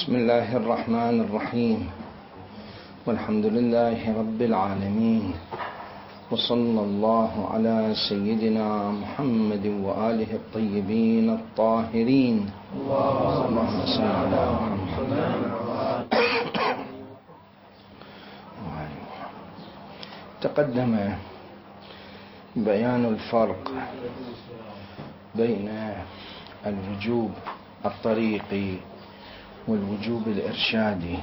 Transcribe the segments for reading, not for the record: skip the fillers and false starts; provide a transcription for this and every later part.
بسم الله الرحمن الرحيم، والحمد لله رب العالمين، وصلى الله على سيدنا محمد وآله الطيبين الطاهرين. اللهم صل على محمد. تقدم بيان الفرق بين الوجوب الطريقي والوجوب الإرشادي،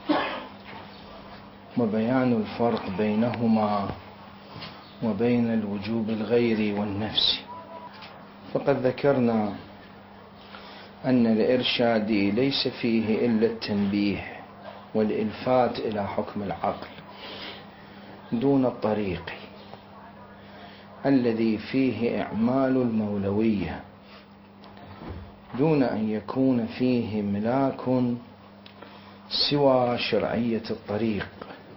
وبيان الفرق بينهما وبين الوجوب الغيري والنفسي. فقد ذكرنا أن الإرشادي ليس فيه إلا التنبيه والإلفات إلى حكم العقل، دون الطريقي الذي فيه إعمال المولوية دون أن يكون فيه ملاك سوى شرعية الطريق،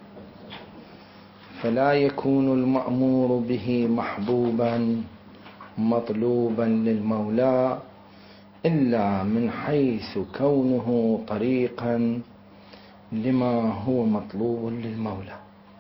فلا يكون المأمور به محبوبا مطلوبا للمولى إلا من حيث كونه طريقا لما هو مطلوب للمولى،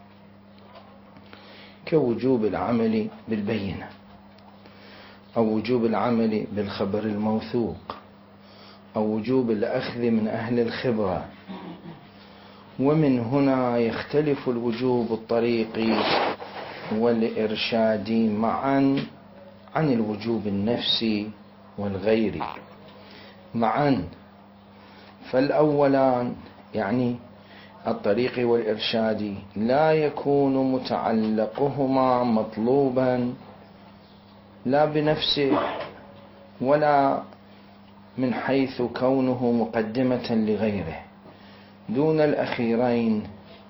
كوجوب العمل بالبينة، أو وجوب العمل بالخبر الموثوق، أو وجوب الأخذ من أهل الخبرة. ومن هنا يختلف الوجوب الطريقي والإرشادي معا عن الوجوب النفسي والغيري معا. فالأولان يعني الطريقي والإرشادي لا يكون متعلقهما مطلوبا لا بنفسه ولا من حيث كونه مقدمة لغيره، دون الأخيرين،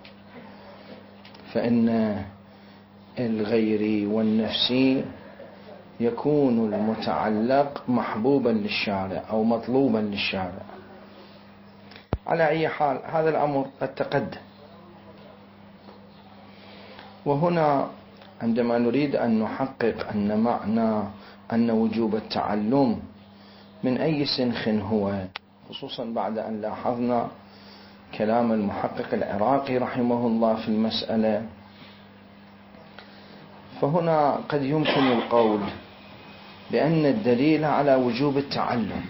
فإن الغيري والنفسي يكون المتعلق محبوبا للشارع أو مطلوبا للشارع. على أي حال هذا الأمر قد تقدم. وهنا عندما نريد أن نحقق أن معنى أن وجوب التعلم من أي سنخ هو، خصوصا بعد أن لاحظنا كلام المحقق العراقي رحمه الله في المسألة، فهنا قد يمكن القول بأن الدليل على وجوب التعلم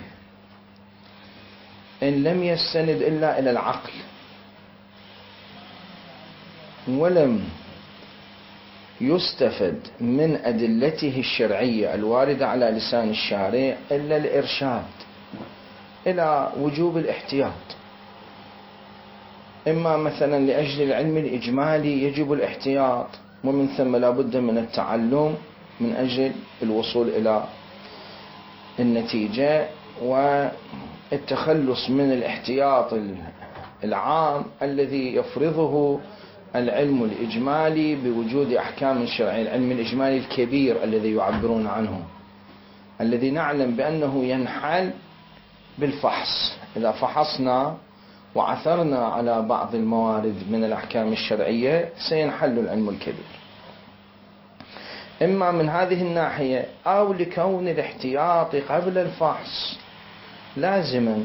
إن لم يستند إلا إلى العقل ولم يستفد من أدلته الشرعية الواردة على لسان الشارع إلا الإرشاد إلى وجوب الاحتياط، إما مثلا لأجل العلم الإجمالي يجب الاحتياط، ومن ثم لا بد من التعلم من أجل الوصول إلى النتيجة والتخلص من الاحتياط العام الذي يفرضه العلم الإجمالي بوجود أحكام شرعية، العلم الإجمالي الكبير الذي يعبرون عنه، الذي نعلم بأنه ينحل بالفحص. إذا فحصنا وعثرنا على بعض الموارد من الأحكام الشرعية سينحل العلم الكبير، إما من هذه الناحية أو لكون الاحتياط قبل الفحص لازما،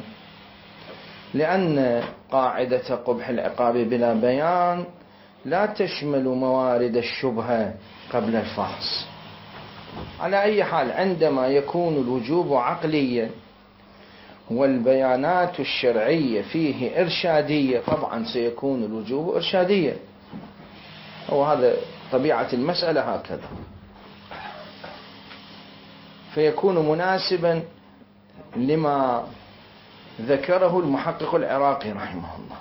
لأن قاعدة قبح العقاب بلا بيان لا تشمل موارد الشبهة قبل الفحص. على أي حال عندما يكون الوجوب عقليا والبيانات الشرعية فيه إرشادية طبعا سيكون الوجوب إرشاديا، وهذا طبيعة المسألة هكذا، فيكون مناسبا لما ذكره المحقق العراقي رحمه الله.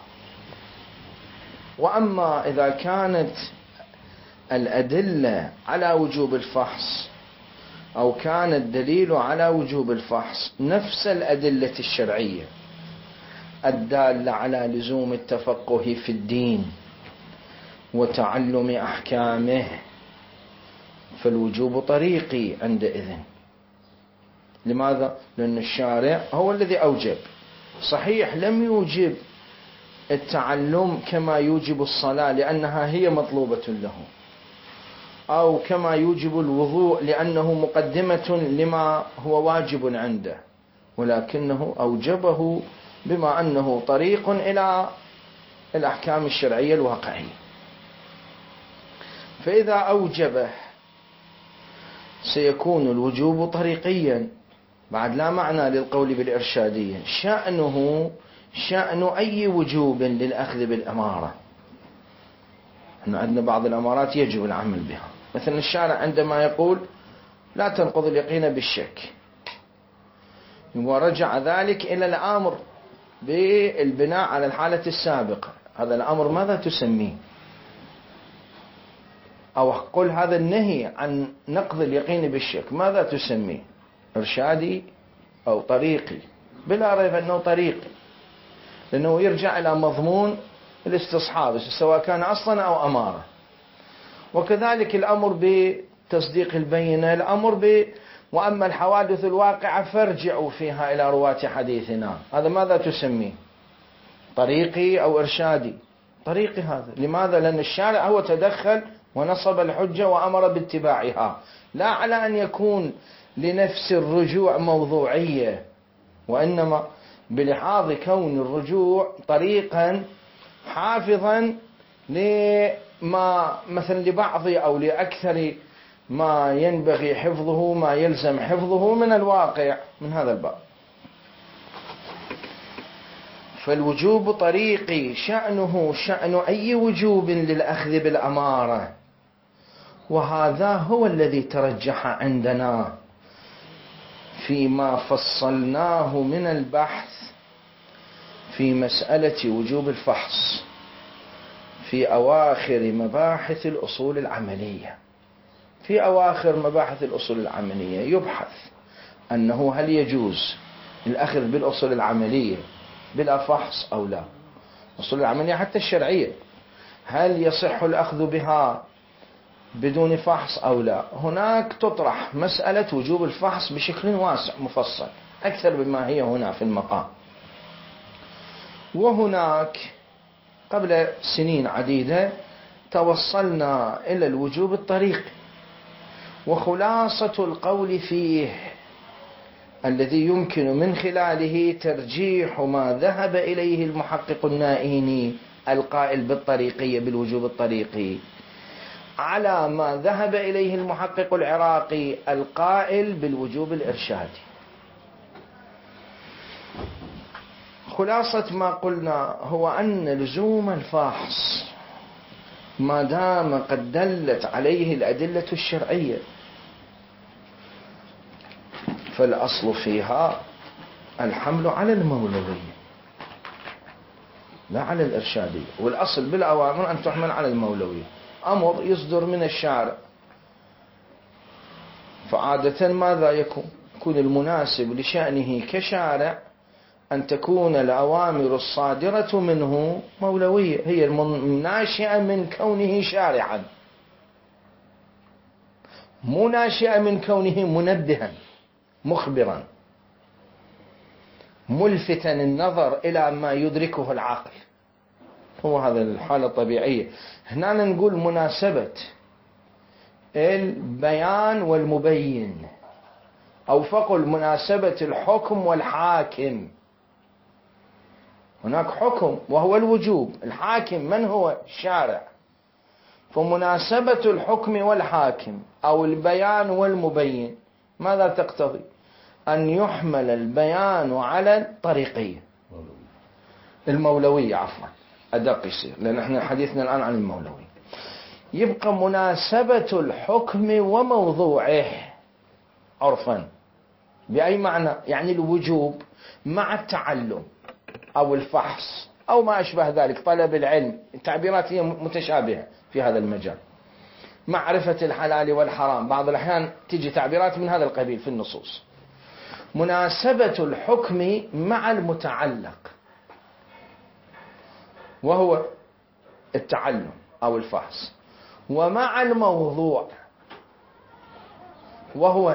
وأما إذا كانت الأدلة على وجوب الفحص أو كان الدليل على وجوب الفحص نفس الأدلة الشرعية الدالة على لزوم التفقه في الدين وتعلم أحكامه، فالوجوب طريقي عندئذ. لماذا؟ لأن الشارع هو الذي أوجب، صحيح لم يوجب التعلم كما يوجب الصلاة لأنها هي مطلوبة له، أو كما يوجب الوضوء لأنه مقدمة لما هو واجب عنده، ولكنه أوجبه بما أنه طريق إلى الأحكام الشرعية الواقعية. فإذا أوجبه سيكون الوجوب طريقيا، بعد لا معنى للقول بالإرشادية، شأنه شأن أي وجوب للأخذ بالأمارة. أنه عندنا بعض الأمارات يجب العمل بها، مثل الشارع عندما يقول لا تنقض اليقين بالشك، ورجع ذلك إلى الأمر بالبناء على الحالة السابقة، هذا الأمر ماذا تسميه؟ أو قل هذا النهي عن نقض اليقين بالشك ماذا تسميه؟ إرشادي أو طريقي؟ بلا ريب أنه طريقي، لأنه يرجع إلى مضمون الاستصحاب سواء كان أصلا أو أمارة. وكذلك الأمر بتصديق البينة، الأمر وأما الحوادث الواقعة فارجعوا فيها إلى رواة حديثنا، هذا ماذا تسميه؟ طريقي أو إرشادي؟ طريقي هذا. لماذا؟ لأن الشارع هو تدخل ونصب الحجة وأمر باتباعها، لا على أن يكون لنفس الرجوع موضوعية، وإنما بلحاظ كون الرجوع طريقا حافظا لما مثلا لبعض أو لأكثر ما ينبغي حفظه، ما يلزم حفظه من الواقع، من هذا الباب. فالوجوب طريقي، شأنه شأن أي وجوب للأخذ بالأمارة، وهذا هو الذي ترجح عندنا فيما فصلناه من البحث في مسألة وجوب الفحص في أواخر مباحث الأصول العملية. في أواخر مباحث الأصول العملية يبحث أنه هل يجوز الأخذ بالأصول العملية بلا فحص أو لا. الأصول العملية حتى الشرعية، هل يصح الأخذ بها بدون فحص أو لا؟ هناك تطرح مسألة وجوب الفحص بشكل واسع مفصل أكثر مما هي هنا في المقام. وهناك قبل سنين عديدة توصلنا إلى الوجوب الطريقي، وخلاصة القول فيه الذي يمكن من خلاله ترجيح ما ذهب إليه المحقق النائيني القائل بالطريقية بالوجوب الطريقي على ما ذهب إليه المحقق العراقي القائل بالوجوب الإرشادي. خلاصة ما قلنا هو أن لزوم الفحص ما دام قد دلت عليه الأدلة الشرعية فالأصل فيها الحمل على المولوية لا على الإرشادية. والأصل بالأوامر أن تحمل على المولوية. أمر يصدر من الشارع فعادة ماذا يكون المناسب لشأنه كشارع أن تكون الأوامر الصادرة منه مولوية، هي ناشئة من كونه شارعا، مو ناشئة من كونه منبها مخبرا ملفتا النظر إلى ما يدركه العقل. هو هذا الحالة الطبيعية. هنا نقول مناسبة البيان والمبين، أو فقل مناسبة الحكم والحاكم. هناك حكم وهو الوجوب، الحاكم من هو؟ الشارع. فمناسبة الحكم والحاكم أو البيان والمبين ماذا تقتضي؟ أن يحمل البيان على الطريقية المولوية، عفوا أدق يصير لأن احنا حديثنا الآن عن المولوي. يبقى مناسبة الحكم وموضوعه عرفا بأي معنى؟ يعني الوجوب مع التعلم أو الفحص أو ما أشبه ذلك، طلب العلم، التعبيرات هي متشابهة في هذا المجال. معرفة الحلال والحرام، بعض الأحيان تيجي تعبيرات من هذا القبيل في النصوص. مناسبة الحكم مع المتعلق وهو التعلم أو الفحص، ومع الموضوع وهو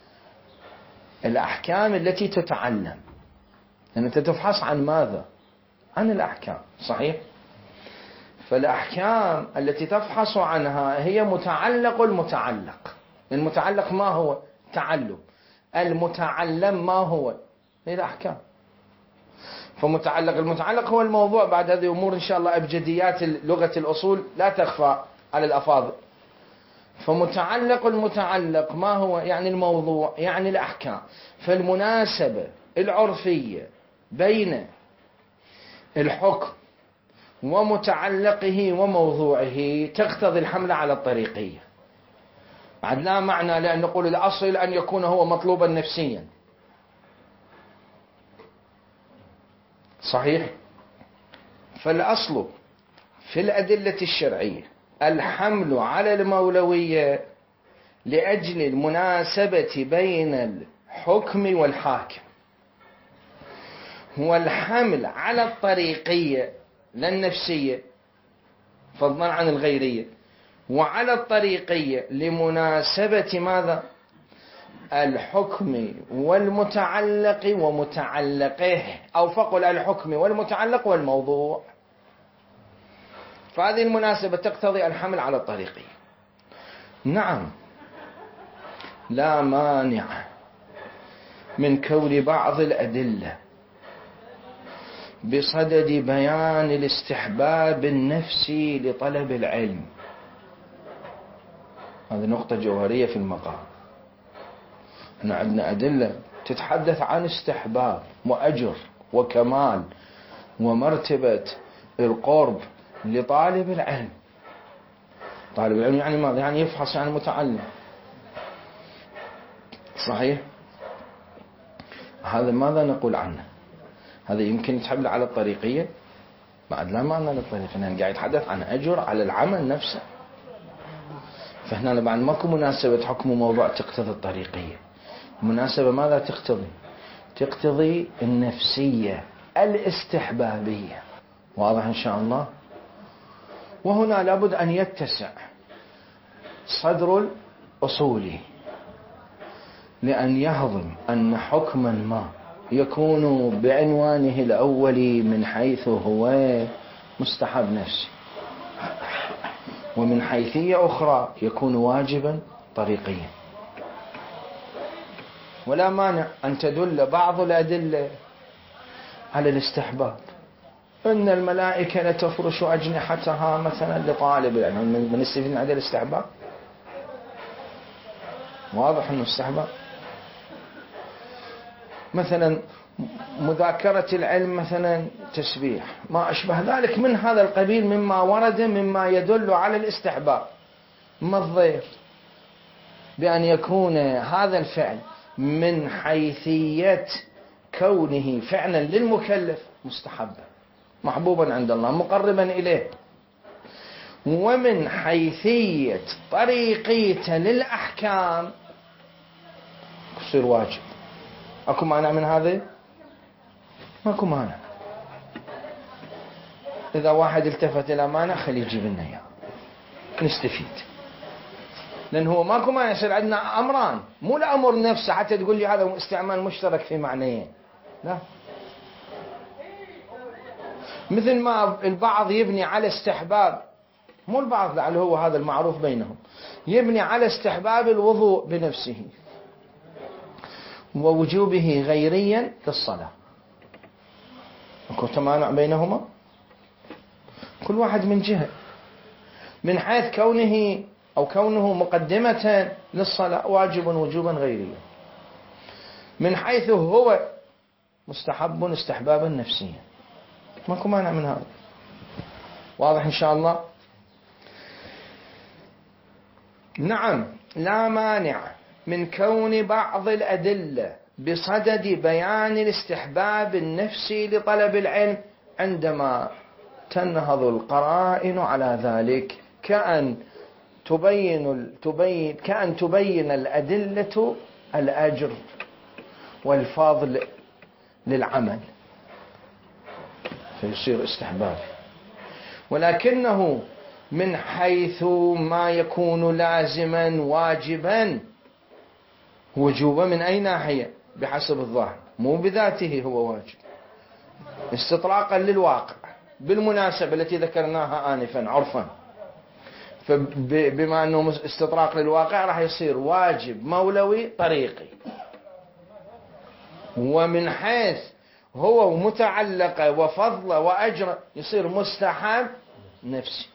الأحكام التي تتعلم. يعني أنت تفحص عن ماذا؟ عن الأحكام، صحيح؟ فالأحكام التي تفحص عنها هي متعلق المتعلق. المتعلق ما هو؟ تعلم. المتعلم ما هو؟ هي الأحكام. المتعلق هو الموضوع. بعد هذه أمور إن شاء الله أبجديات لغة الأصول لا تخفى على الأفاضل. المتعلق ما هو؟ يعني الموضوع، يعني الأحكام. فالمناسبة العرفية بين الحكم ومتعلقه وموضوعه تقتضي الحمل على الطريقية. بعد لا معنى لأن نقول الأصل أن يكون هو مطلوبا نفسيا، صحيح؟ فالأصل في الأدلة الشرعية الحمل على المولوية لأجل المناسبة بين الحكم والحاكم، والحمل على الطريقية لا النفسية فضلا عن الغيرية، وعلى الطريقية لمناسبة ماذا؟ الحكم والمتعلق ومتعلقه، أو فقل الحكم والمتعلق والموضوع. فهذه المناسبة تقتضي الحمل على الطريقية. نعم، لا مانع من كون بعض الأدلة بصدد بيان الاستحباب النفسي لطلب العلم. هذه نقطة جوهرية في المقام. احنا عندنا أدلة تتحدث عن استحباب وأجر وكمال ومرتبة القرب لطالب العلم. طالب العلم يعني ماذا؟ يعني يفحص، يعني متعلم، صحيح؟ هذا ماذا نقول عنه؟ هذا يمكن يتحمل على الطريقية؟ بعد لا معنى للطريقية، يعني قاعد يتحدث عن أجر على العمل نفسه. فهنا بعد ماكو مناسبة حكم موضوع تقتضي الطريقية. مناسبة ماذا تقتضي؟ تقتضي النفسية الاستحبابية. واضح إن شاء الله؟ وهنا لابد أن يتسع صدر الأصولي لأن يهضم أن حكما ما يكون بعنوانه الأولي من حيث هو مستحب نفسي، ومن حيثية أخرى يكون واجبا طريقيا. ولا مانع أن تدل بعض الأدلة على الاستحباب، إن الملائكة لتفرش أجنحتها مثلا لطالب العلم، من نستفيد من هذا الاستحباب. واضح أنه استحباب. مثلا مذاكرة العلم، مثلا تسبيح، ما أشبه ذلك من هذا القبيل مما ورد مما يدل على الاستحباب. ما الضير بأن يكون هذا الفعل من حيثية كونه فعلا للمكلف مستحبا محبوبا عند الله مقربا إليه، ومن حيثية طريقيته للأحكام يصير واجب. أكو مانع من هذا؟ ماكو مانع. إذا واحد التفت إلى مانع خليه يجيب لنا إياه نستفيد. لأن هو ماكو مانع يصير عندنا أمران، مو الأمر نفسه حتى تقول لي هذا استعمال مشترك في معنيين، لا. مثل ما البعض يبني على استحباب، مو البعض لعله هو هذا المعروف بينهم، يبني على استحباب الوضوء بنفسه ووجوبه غيريا للصلاة. أكو تمانع بينهما؟ كل واحد من جهة، من حيث كونه أو كونه مقدمة للصلاة واجب وجوبا غيريا، من حيث هو مستحب استحبابا نفسيا، ماكو مانع من هذا. واضح إن شاء الله؟ نعم، لا مانع من كون بعض الأدلة بصدد بيان الاستحباب النفسي لطلب العلم عندما تنهض القرائن على ذلك، كأن تبين الأدلة الأجر والفضل للعمل فيصير استحباب. ولكنه من حيث ما يكون لازما واجبا وجوبا من أي ناحية؟ بحسب الظاهر، مو بذاته هو واجب، استطراقا للواقع بالمناسبة التي ذكرناها آنفا عرفا. فبما أنه استطراق للواقع راح يصير واجب مولوي طريقي. ومن حيث هو ومتعلقة وفضله وأجر يصير مستحب نفسي.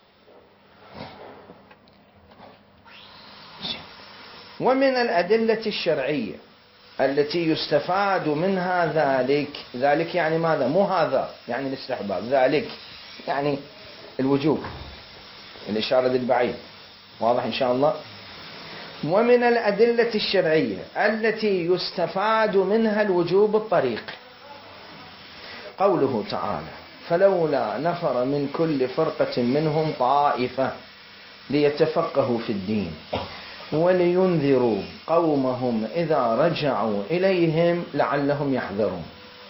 ومن الأدلة الشرعية التي يستفاد منها ذلك يعني ماذا؟ مو هذا يعني الاستحباب، ذلك يعني الوجوب، الإشارة للبعيد، واضح إن شاء الله. ومن الأدلة الشرعية التي يستفاد منها الوجوب الطريق قوله تعالى: فلولا نفر من كل فرقة منهم طائفة ليتفقهوا في الدين ولينذروا قومهم إذا رجعوا إليهم لعلهم يحذرون.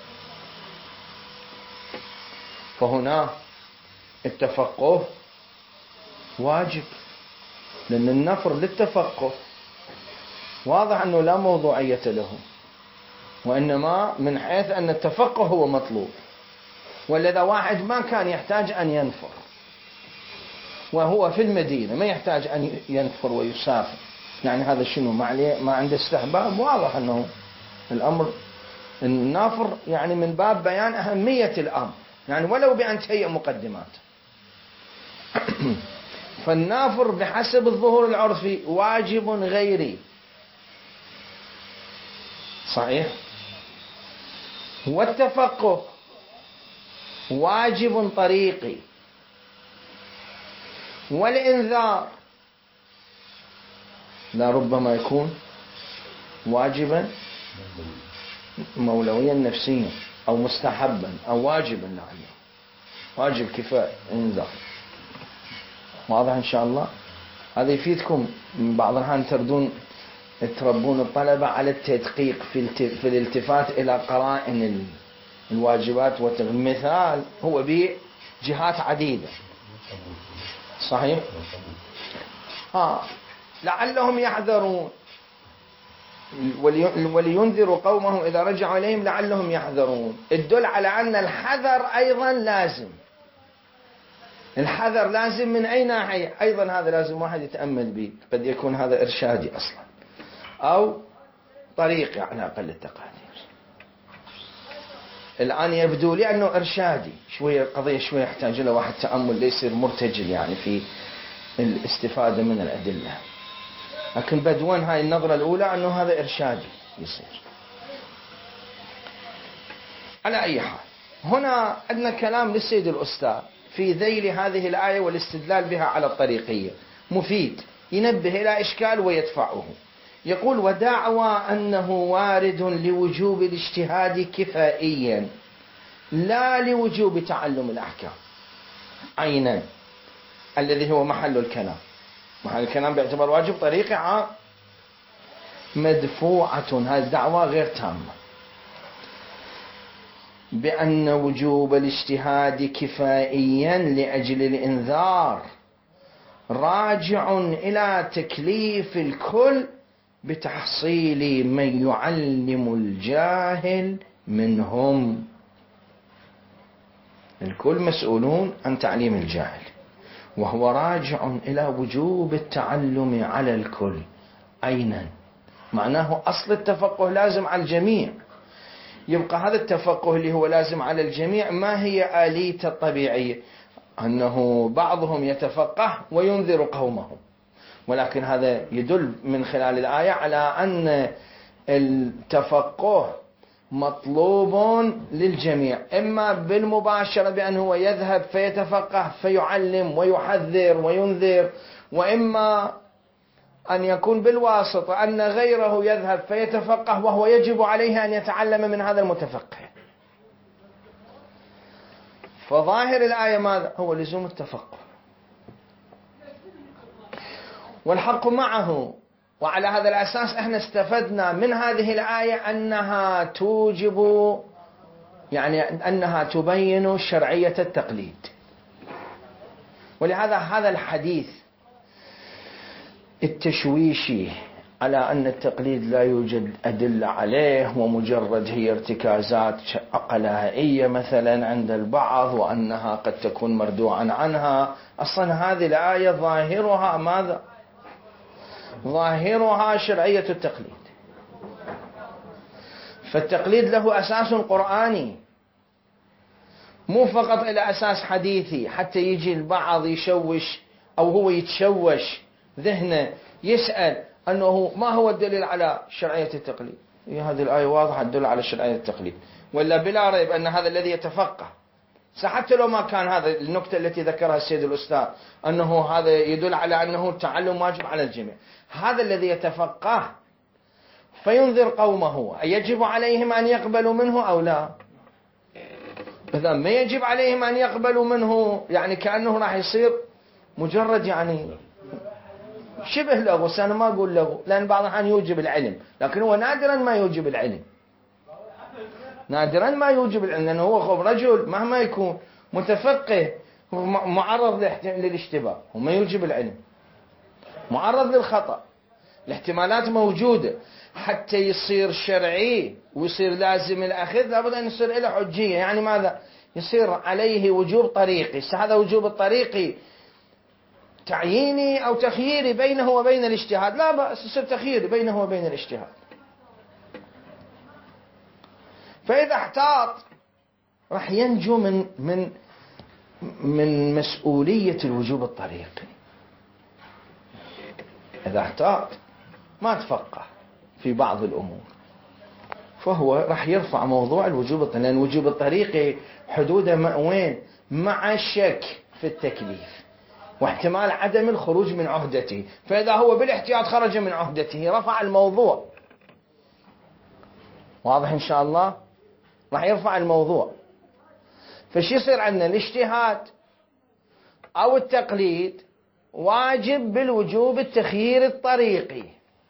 فهنا التفقه واجب، لأن النفر للتفقه واضح أنه لا موضوعية له، وإنما من حيث أن التفقه هو مطلوب. ولذا واحد ما كان يحتاج أن ينفر وهو في المدينة، ما يحتاج أن ينفر ويسافر، يعني هذا شنو ما عنده استحباب؟ واضح أنه الأمر النافر يعني من باب بيان أهمية الأمر، يعني ولو بأن تهيئ مقدمات. فالنافر بحسب الظهور العرفي واجب غيري، صحيح، والتفقه واجب طريقي، والإنذار لا ربما يكون واجبا مولويا نفسيا أو مستحبا أو واجبا، يعني واجب كفاية انذار. واضح إن شاء الله. هذا يفيدكم بعض الأحيان تربون الطلبة على التدقيق في الالتفات إلى قرائن الواجبات والمثال هو بجهات عديدة، صحيح. لعلهم يحذرون ولينذروا قومهم إذا رجعوا إليهم لعلهم يحذرون، الدل على أن الحذر أيضا لازم. الحذر لازم من أي ناحية؟ أيضا هذا لازم واحد يتأمل به، قد يكون هذا إرشادي أصلا أو طريقي على أقل التقادير. الآن يبدو لي أنه إرشادي شوية، قضية شوية يحتاج إلى واحد تأمل ليصير مرتجل يعني في الاستفادة من الأدلة، لكن بدون هاي النظرة الأولى أنه هذا إرشادي يصير. على أي حال، هنا عندنا كلام للسيد الأستاذ في ذيل هذه الآية والاستدلال بها على الطريقية مفيد، ينبه إلى إشكال ويدفعه. يقول: ودعوى أنه وارد لوجوب الاجتهاد كفائيا لا لوجوب تعلم الأحكام عينا، الذي هو محل الكلام. محل الكلام باعتبار واجب طريقة مدفوعة، هذه الدعوة غير تامة، بأن وجوب الاجتهاد كفائيا لأجل الإنذار راجع إلى تكليف الكل بتحصيل من يعلم الجاهل منهم. الكل مسؤولون عن تعليم الجاهل، وهو راجع إلى وجوب التعلم على الكل عينا. معناه أصل التفقه لازم على الجميع. يبقى هذا التفقه اللي هو لازم على الجميع ما هي آليته الطبيعية؟ أنه بعضهم يتفقه وينذر قومهم، ولكن هذا يدل من خلال الآية على أن التفقه مطلوب للجميع، إما بالمباشرة بأنه يذهب فيتفقه فيعلم ويحذر وينذر، وإما أن يكون بالواسطة أن غيره يذهب فيتفقه وهو يجب عليه أن يتعلم من هذا المتفقه. فظاهر الآية ماذا؟ هو لزوم التفقه، والحق معه. وعلى هذا الأساس احنا استفدنا من هذه الآية أنها توجب، يعني أنها تبين شرعية التقليد. ولهذا هذا الحديث التشويشي على أن التقليد لا يوجد أدلة عليه ومجرد هي ارتكازات عقلائية مثلا عند البعض، وأنها قد تكون مردوعا عنها، أصلا هذه الآية ظاهرها ماذا؟ ظاهرها شرعية التقليد. فالتقليد له أساس قرآني، مو فقط إلى أساس حديثي، حتى يجي البعض يشوش أو هو يتشوش ذهنه يسأل أنه ما هو الدليل على شرعية التقليد. هذه الآية واضحة تدل على شرعية التقليد، ولا بلا ريب أن هذا الذي يتفقه، حتى لو ما كان هذا النقطة التي ذكرها السيد الأستاذ أنه هذا يدل على أنه التعلم واجب على الجميع، هذا الذي يتفقه فينذر قومه يجب عليهم أن يقبلوا منه أو لا. إذا ما يجب عليهم أن يقبلوا منه يعني كأنه راح يصير مجرد يعني شبه لغو. أنا ما أقول لغو لأن بعض الأحيان يوجب العلم، لكن هو نادرا ما يوجب العلم، نادرا ما يوجب العلم، لأنه هو رجل مهما يكون متفقه معرض للاشتباه وما يوجب العلم، معرض للخطأ، الاحتمالات موجودة. حتى يصير شرعي ويصير لازم الأخذ لابد أن يصير له حجية. يعني ماذا؟ يصير عليه وجوب طريقي. هذا وجوب الطريقي تعييني أو تخييري بينه وبين الاجتهاد، لا بأس يصير تخييري بينه وبين الاجتهاد. فإذا احتاط راح ينجو من مسؤولية الوجوب الطريقي. إذا احتاط ما تفقه في بعض الأمور فهو راح يرفع موضوع الوجوب الطريقي، لأن الوجوب الطريقي حدوده وين؟ مع الشك في التكليف واحتمال عدم الخروج من عهدته. فإذا هو بالاحتياط خرج من عهدته رفع الموضوع. واضح إن شاء الله؟ راح يرفع الموضوع. فش يصير عندنا؟ الاجتهاد أو التقليد واجب بالوجوب التخيير الطريقي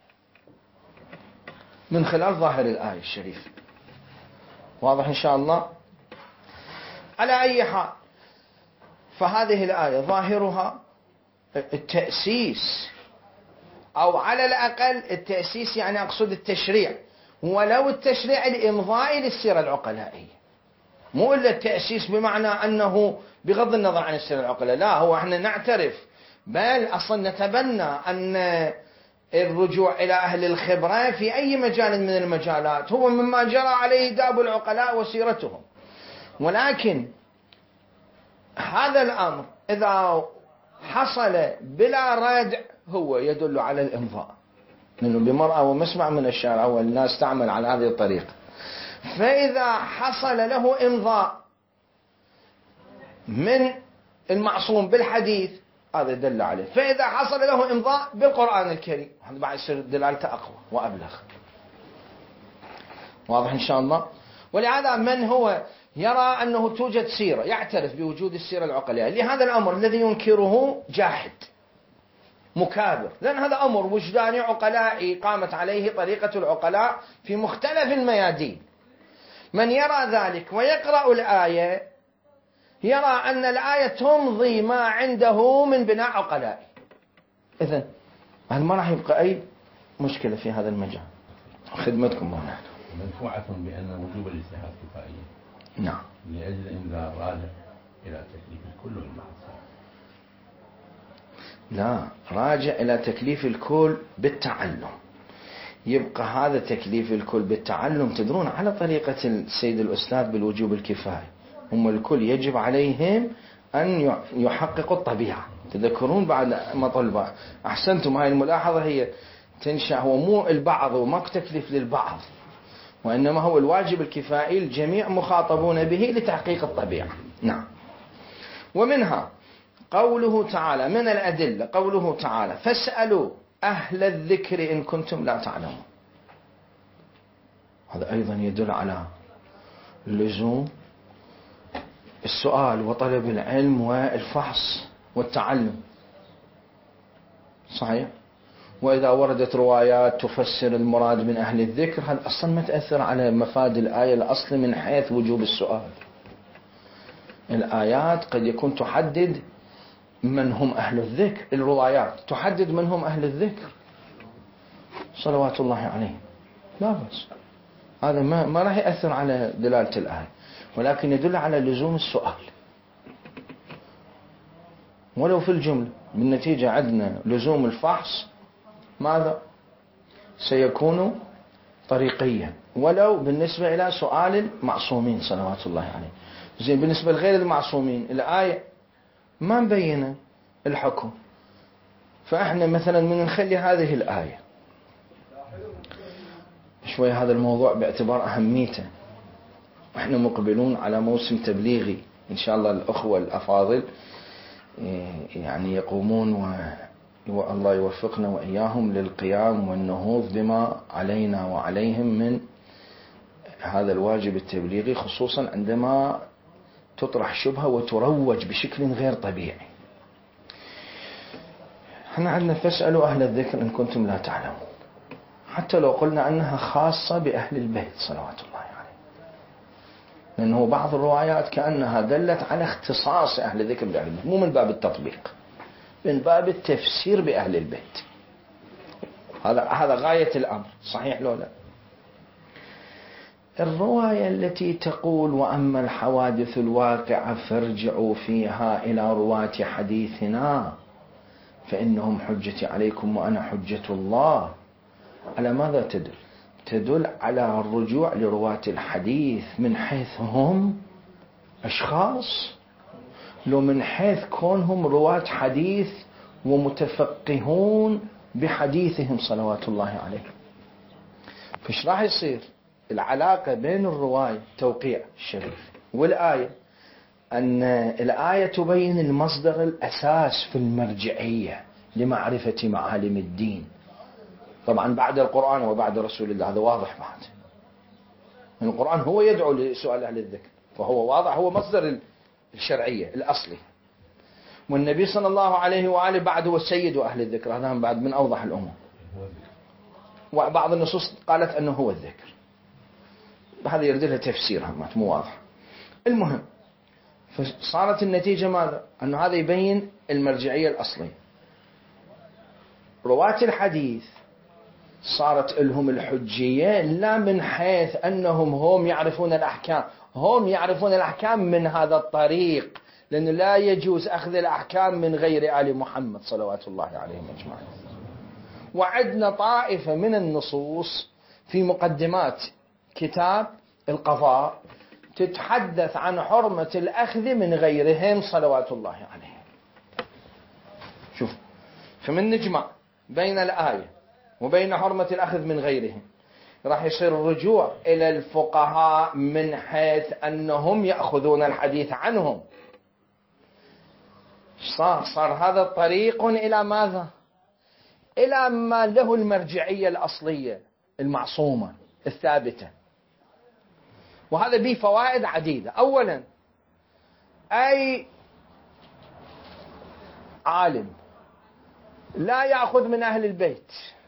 من خلال ظاهر الآية الشريفة. واضح إن شاء الله؟ على أي حال فهذه الآية ظاهرها التأسيس، أو على الأقل التأسيس يعني أقصد التشريع، ولو التشريع الإمضائي للسيرة العقلائية، مو إلا التأسيس بمعنى أنه بغض النظر عن السيرة العقلائية، لا، هو احنا نعترف بل أصلا نتبنى أن الرجوع إلى أهل الخبرة في أي مجال من المجالات هو مما جرى عليه داب العقلاء وسيرتهم. ولكن هذا الأمر إذا حصل بلا ردع هو يدل على الإمضاء، لأنه بمرأة ومسمع من الشارع والناس تعمل على هذه الطريقة. فإذا حصل له إمضاء من المعصوم بالحديث هذا يدل عليه. فإذا حصل له إمضاء بالقرآن الكريم هذا بعد يصير دلالته أقوى وأبلغ. واضح إن شاء الله؟ ولهذا من هو يرى أنه توجد سيرة يعترف بوجود السيرة العقلائية، لهذا الأمر الذي ينكره جاحد مكابر، لأن هذا أمر وجداني عقلائي قامت عليه طريقة العقلاء في مختلف الميادين. من يرى ذلك ويقرأ الآية يرى أن الآية تمضي ما عنده من بناء عقلائي. إذن هل ما راح يبقى أي مشكلة في هذا المجال؟ خدمتكم مولانا. مدفوعة بأن وجوب الاجتهاد كفائي. نعم. لأجل إنذار راجع إلى تكليف الكل والبعض. لا، راجع إلى تكليف الكل بالتعلم. يبقى هذا تكليف الكل بالتعلم تدرون على طريقة السيد الأستاذ بالوجوب الكفائي، هم الكل يجب عليهم أن يحققوا الطبيعة. تذكرون بعد مطلبة أحسنتم، هاي الملاحظة هي تنشأ، هو مو البعض وماك تكليف للبعض، وإنما هو الواجب الكفائي الجميع مخاطبون به لتحقيق الطبيعة. نعم. ومنها قوله تعالى، من الأدلة قوله تعالى فاسألوا أهل الذكر إن كنتم لا تعلمون. هذا أيضا يدل على لزوم السؤال وطلب العلم والفحص والتعلم. صحيح. وإذا وردت روايات تفسر المراد من أهل الذكر هذا أصلا ما تأثر على مفاد الآية الأصل من حيث وجوب السؤال. الآيات قد يكون تحدد من هم أهل الذكر، الروايات تحدد من هم أهل الذكر صلوات الله عليه، لا بس هذا ما راح يأثر على دلالة الآية، ولكن يدل على لزوم السؤال ولو في الجملة. بالنتيجة عندنا لزوم الفحص ماذا سيكون طريقيا ولو بالنسبة إلى سؤال المعصومين صلوات الله عليه. زين بالنسبة لغير المعصومين الآية ما مبينة الحكم، فإحنا مثلا من نخلي هذه الآية شوي هذا الموضوع باعتبار أهميته، وإحنا مقبلون على موسم تبليغي إن شاء الله. الأخوة الأفاضل يعني يقومون والله يوفقنا وإياهم للقيام والنهوض بما علينا وعليهم من هذا الواجب التبليغي، خصوصا عندما تطرح شبهة وتروج بشكل غير طبيعي. احنا عندنا فاسألوا أهل الذكر إن كنتم لا تعلمون، حتى لو قلنا أنها خاصة بأهل البيت صلوات الله عليه، لأنه بعض الروايات كأنها دلت على اختصاص أهل الذكر بأهل البيت، مو من باب التطبيق، من باب التفسير بأهل البيت. هذا غاية الأمر، صحيح لو لا؟ الرواية التي تقول وأما الحوادث الواقعة فارجعوا فيها إلى رواة حديثنا فإنهم حجتي عليكم وأنا حجة الله، على ماذا تدل؟ تدل على الرجوع لرواة الحديث من حيث هم أشخاص، لو من حيث كونهم رواة حديث ومتفقهون بحديثهم صلوات الله عليهم. فايش راح يصير؟ العلاقة بين الرواية توقيع الشريف والآية، أن الآية تبين المصدر الأساس في المرجعية لمعرفة معالم الدين، طبعا بعد القرآن وبعد رسول الله، هذا واضح بعد. القرآن هو يدعو لسؤال أهل الذكر، فهو واضح، هو مصدر الشرعية الأصلي، والنبي صلى الله عليه وآله بعد هو سيد أهل الذكر، هذا بعد من أوضح الأمور. وبعض النصوص قالت أنه هو الذكر، هذا يرد لها تفسيرها مو واضح. المهم، فصارت النتيجة ماذا؟ أنه هذا يبين المرجعية الأصلية. رواة الحديث صارت لهم الحجية لا من حيث أنهم هم يعرفون الأحكام، هم يعرفون الأحكام من هذا الطريق، لأنه لا يجوز أخذ الأحكام من غير آل محمد صلوات الله عليهم أجمعين. وعدنا طائفة من النصوص في مقدمات كتاب القضاء تتحدث عن حرمة الأخذ من غيرهم صلوات الله عليهم. شوف، فمن نجمع بين الآية وبين حرمة الأخذ من غيرهم راح يصير الرجوع إلى الفقهاء من حيث أنهم يأخذون الحديث عنهم. صار هذا الطريق إلى ماذا؟ إلى ما له المرجعية الأصلية المعصومة الثابتة. وهذا به فوائد عديدة. أولا، أي عالم لا يأخذ من أهل البيت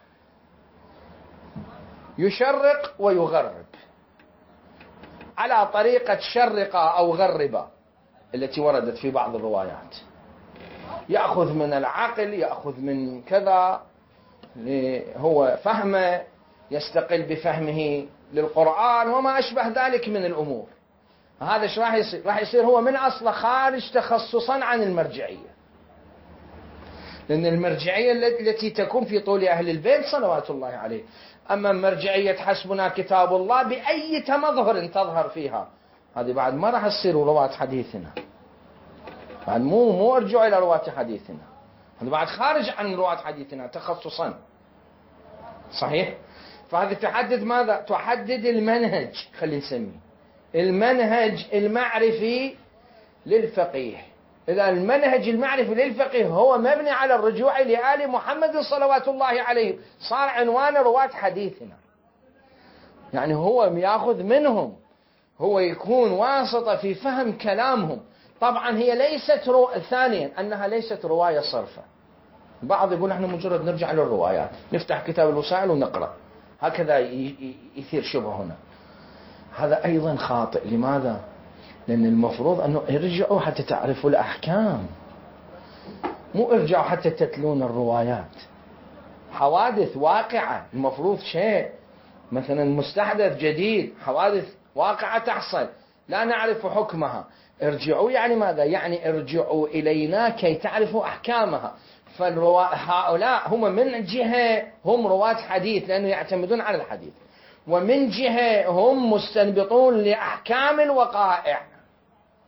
يشرق ويغرب على طريقة شرقة أو غربة التي وردت في بعض الروايات، يأخذ من العقل، يأخذ من كذا، هو فهمه يستقل بفهمه للقرآن وما أشبه ذلك من الأمور. هذا ايش راح يصير؟ راح يصير هو من أصله خارج تخصصا عن المرجعية، لأن المرجعية التي تكون في طول أهل البيت صلوات الله عليه. أما مرجعية حسبنا كتاب الله بأي تمظهر تظهر فيها، هذه بعد ما راح تصير رواة حديثنا، بعد مو ارجعوا إلى رواة حديثنا، هذا بعد خارج عن رواة حديثنا تخصصا. صحيح؟ فهذه تحدد ماذا؟ تحدد المنهج، خلينا نسميه المنهج المعرفي للفقيه. إذا المنهج المعرفي للفقيه هو مبني على الرجوع لآل محمد صلوات الله عليه، صار عنوان رواة حديثنا، يعني هو يأخذ منهم، هو يكون واسطة في فهم كلامهم. طبعا هي ليست ثانيا أنها ليست رواية صرفة. بعض يقول احنا مجرد نرجع للروايات، نفتح كتاب الوسائل ونقرأ، هكذا يثير شبه هنا. هذا أيضا خاطئ. لماذا؟ لأن المفروض أنه ارجعوا حتى تعرفوا الأحكام، مو ارجعوا حتى تتلون الروايات. حوادث واقعة، المفروض شيء مثلا مستحدث جديد، حوادث واقعة تحصل لا نعرف حكمها، ارجعوا يعني ماذا؟ يعني ارجعوا إلينا كي تعرفوا أحكامها. هؤلاء هم من جهة هم رواة حديث لأنه يعتمدون على الحديث، ومن جهة هم مستنبطون لأحكام الوقائع،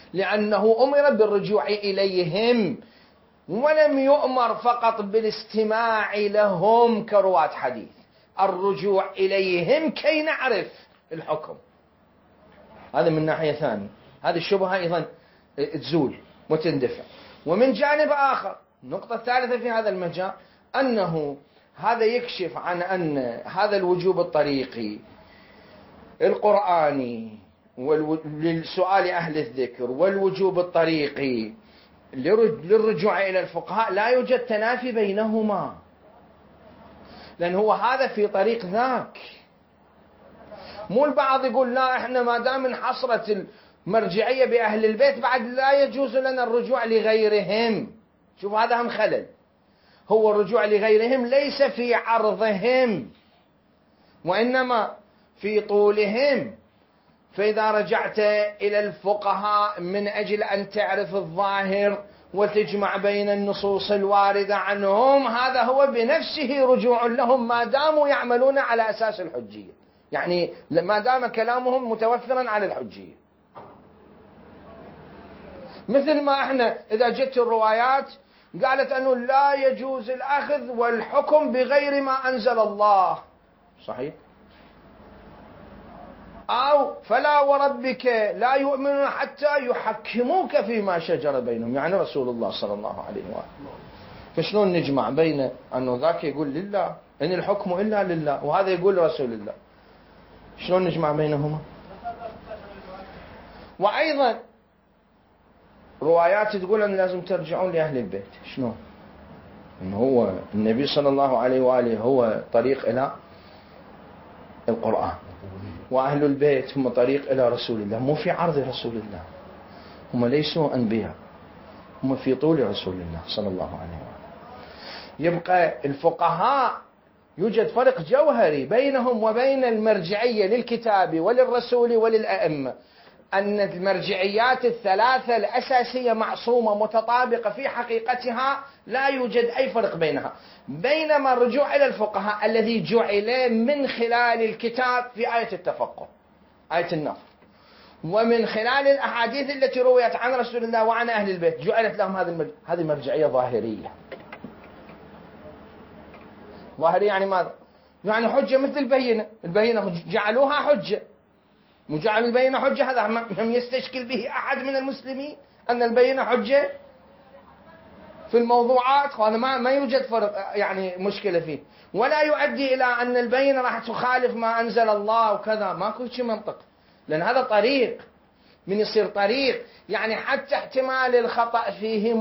لأنه أمر بالرجوع إليهم، ولم يؤمر فقط بالاستماع لهم كرواة حديث، الرجوع إليهم كي نعرف الحكم. هذا من ناحية ثانية، هذه الشبهة أيضا تزول وتندفع. ومن جانب آخر، النقطة الثالثة في هذا المجال، أنه هذا يكشف عن أن هذا الوجوب الطريقي القرآني للسؤال أهل الذكر والوجوب الطريقي للرجوع إلى الفقهاء لا يوجد تنافي بينهما، لأن هو هذا في طريق ذاك. مو البعض يقول لا احنا ما دام انحصرت المرجعية بأهل البيت بعد لا يجوز لنا الرجوع لغيرهم. شوف هذا هم خلل، هو الرجوع لغيرهم ليس في عرضهم وإنما في طولهم. فإذا رجعت إلى الفقهاء من أجل أن تعرف الظاهر وتجمع بين النصوص الواردة عنهم، هذا هو بنفسه رجوع لهم ما داموا يعملون على أساس الحجية، يعني ما دام كلامهم متوفرا على الحجية. مثل ما احنا إذا جت الروايات قالت أنه لا يجوز الأخذ والحكم بغير ما أنزل الله، صحيح؟ أو فلا وربك لا يؤمنون حتى يحكموك فيما شجر بينهم، يعني رسول الله صلى الله عليه وآله. فشلون نجمع بين أنه ذاك يقول لله إن الحكم إلا لله وهذا يقول رسول الله؟ شلون نجمع بينهما؟ وأيضا روايات تقول أن لازم ترجعون لأهل البيت. شلون؟ إنه هو النبي صلى الله عليه وآله هو طريق إلى القرآن، وأهل البيت هم طريق إلى رسول الله، مو في عرض رسول الله، هم ليسوا أنبياء، هم في طول رسول الله صلى الله عليه وآله. يبقى الفقهاء يوجد فرق جوهري بينهم وبين المرجعية للكتاب وللرسول وللأئمة، أن المرجعيات الثلاثة الأساسية معصومة متطابقة في حقيقتها، لا يوجد أي فرق بينها. بينما الرجوع إلى الفقهاء الذي جعل من خلال الكتاب في آية التفقه، آية النفر، ومن خلال الأحاديث التي رويت عن رسول الله وعن أهل البيت، جعلت لهم هذه مرجعية ظاهرية. ظاهرية يعني ماذا؟ يعني حجة مثل البينة جعلوها حجة، مجعل البينة حجة، هذا هم يستشكل به أحد من المسلمين أن البينة حجة في الموضوعات، وهذا ما يوجد فرق يعني مشكلة فيه، ولا يؤدي إلى أن البينة راح تخالف ما أنزل الله وكذا، ماكو شيء منطق، لأن هذا طريق. من يصير طريق يعني حتى احتمال الخطأ فيه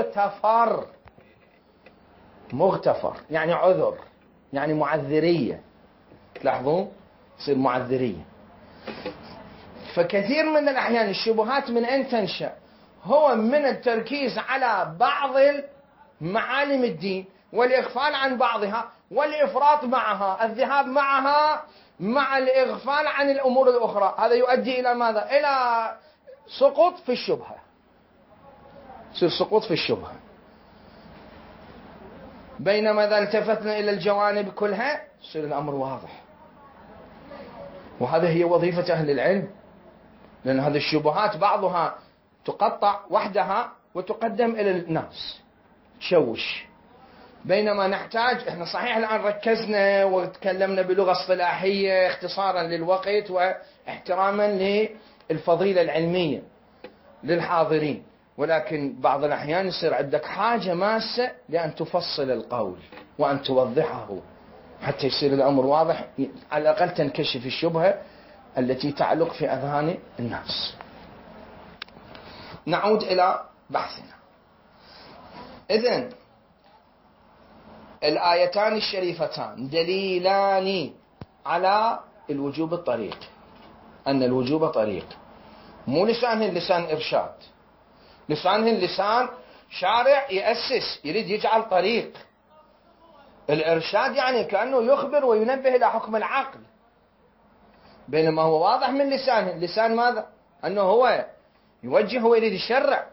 مغتفر يعني عذر، يعني معذرية، تلاحظون يصير معذرية. فكثير من الأحيان الشبهات من أين تنشأ؟ هو من التركيز على بعض معالم الدين والإغفال عن بعضها والإفراط معها، الذهاب معها مع الإغفال عن الأمور الأخرى. هذا يؤدي إلى ماذا؟ إلى سقوط في الشبهة، يصير سقوط في الشبهة. بينما إذا التفتنا إلى الجوانب كلها يصير الأمر واضح. وهذا هي وظيفة أهل العلم، لأن هذه الشبهات بعضها تقطع وحدها وتقدم إلى الناس تشوش، بينما نحتاج احنا صحيح الآن ركزنا وتكلمنا بلغة اصطلاحية اختصارا للوقت واحتراما للفضيلة العلمية للحاضرين، ولكن بعض الأحيان يصير عندك حاجة ماسة لأن تفصل القول وأن توضحه حتى يصير الأمر واضح، على الأقل تنكشف الشبهة التي تعلق في أذهان الناس. نعود إلى بحثنا. إذن الآيتان الشريفتان دليلان على الوجوب الطريق، أن الوجوب طريق، مو لسانهن لسان إرشاد، لسانهن لسان شارع يأسس يريد يجعل طريق. الإرشاد يعني كأنه يخبر وينبه إلى حكم العقل، بينما هو واضح من لسانه، لسان ماذا؟ أنه هو يوجه ويريد الشرع.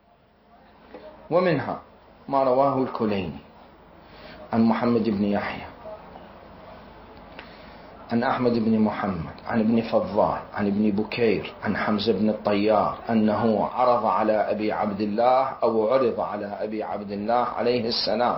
ومنها ما رواه الكليني عن محمد بن يحيى عن أحمد بن محمد عن ابن فضال عن ابن بكير عن حمزة بن الطيار أنه عرض على أبي عبد الله أو عرض على أبي عبد الله عليه السلام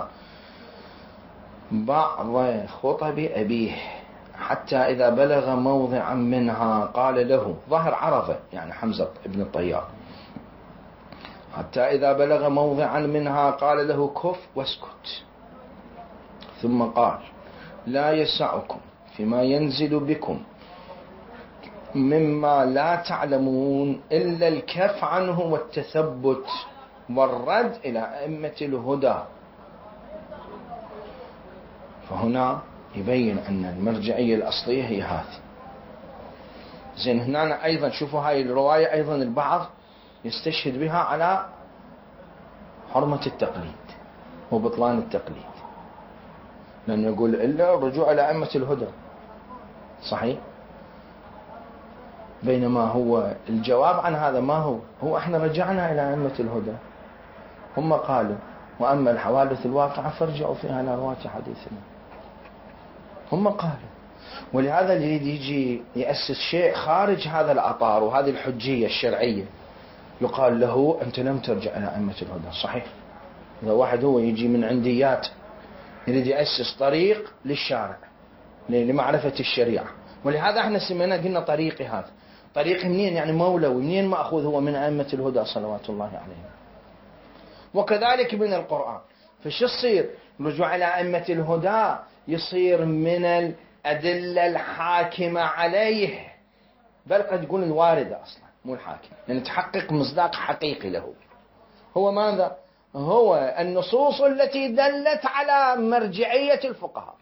بعض خطب أبيه حتى إذا بلغ موضعا منها قال له، ظهر عرضه يعني حمزة بن الطيار، حتى إذا بلغ موضعا منها قال له كف واسكت، ثم قال لا يسعكم فيما ينزل بكم مما لا تعلمون إلا الكف عنه والتثبت والرد إلى أئمة الهدى. فهنا يبين أن المرجعية الأصلية هي هذه. زين، هنا أيضا شوفوا هاي الرواية أيضا البعض يستشهد بها على حرمة التقليد وبطلان التقليد، لأنه يقول إلا الرجوع إلى أئمة الهدى، صحيح؟ بينما هو الجواب عن هذا ما هو احنا رجعنا إلى أئمة الهدى، هم قالوا وأما الحوادث الواقعة فارجعوا فيها إلى رواة حديثنا، هم قالوا. ولهذا اللي يجي يأسس شيء خارج هذا الأطار وهذه الحجية الشرعية يقال له أنت لم ترجع إلى أئمة الهدى. صحيح، إذا واحد هو يجي من عنديات يريد يأسس طريق للشارع لمعرفة الشريعة، ولهذا احنا سمينا قلنا طريقي هذا طريق منين؟ يعني مولوي، منين مأخوذ؟ هو من أئمة الهدى صلوات الله عليهم. وكذلك من القرآن. فشو يصير؟ رجوع إلى أئمة الهدى يصير من الأدلة الحاكمة عليه، بل قد يكون الواردة أصلا مو الحاكم، يعني تحقق مصداق حقيقي له. هو ماذا؟ هو النصوص التي دلت على مرجعية الفقهاء.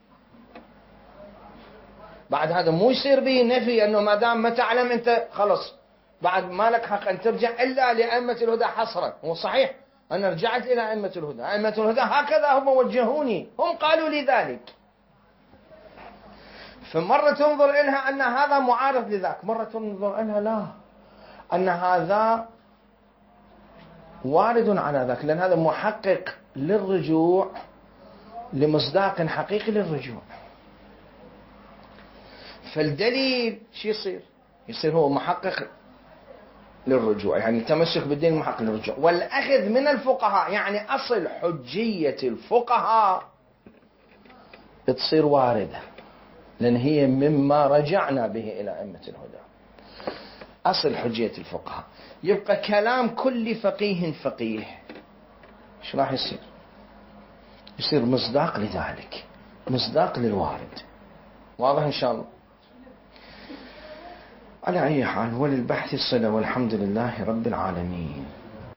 بعد هذا مو يصير به نفي أنه ما دام ما تعلم أنت خلص بعد ما لك حق أن ترجع إلا لأئمة الهدى حصرا. هو صحيح أنا رجعت إلى أئمة الهدى، أئمة الهدى هكذا هم وجهوني، هم قالوا لي ذلك. فمرة تنظر إلها أن هذا معارض لذاك، مرة تنظر إلها لا، أن هذا وارد على ذاك، لأن هذا محقق للرجوع لمصداق حقيقي للرجوع. فالدليل شو يصير هو محقق للرجوع، يعني التمسك بالدين محقق للرجوع، والأخذ من الفقهاء يعني أصل حجية الفقهاء تصير واردة، لأن هي مما رجعنا به إلى أئمة الهدى. أصل حجية الفقهاء يبقى كلام كل فقيه فقيه ايش راح يصير مصداق لذلك، مصداق للوارد. واضح إن شاء الله؟ على أي حال وللبحث الصلة، والحمد لله رب العالمين.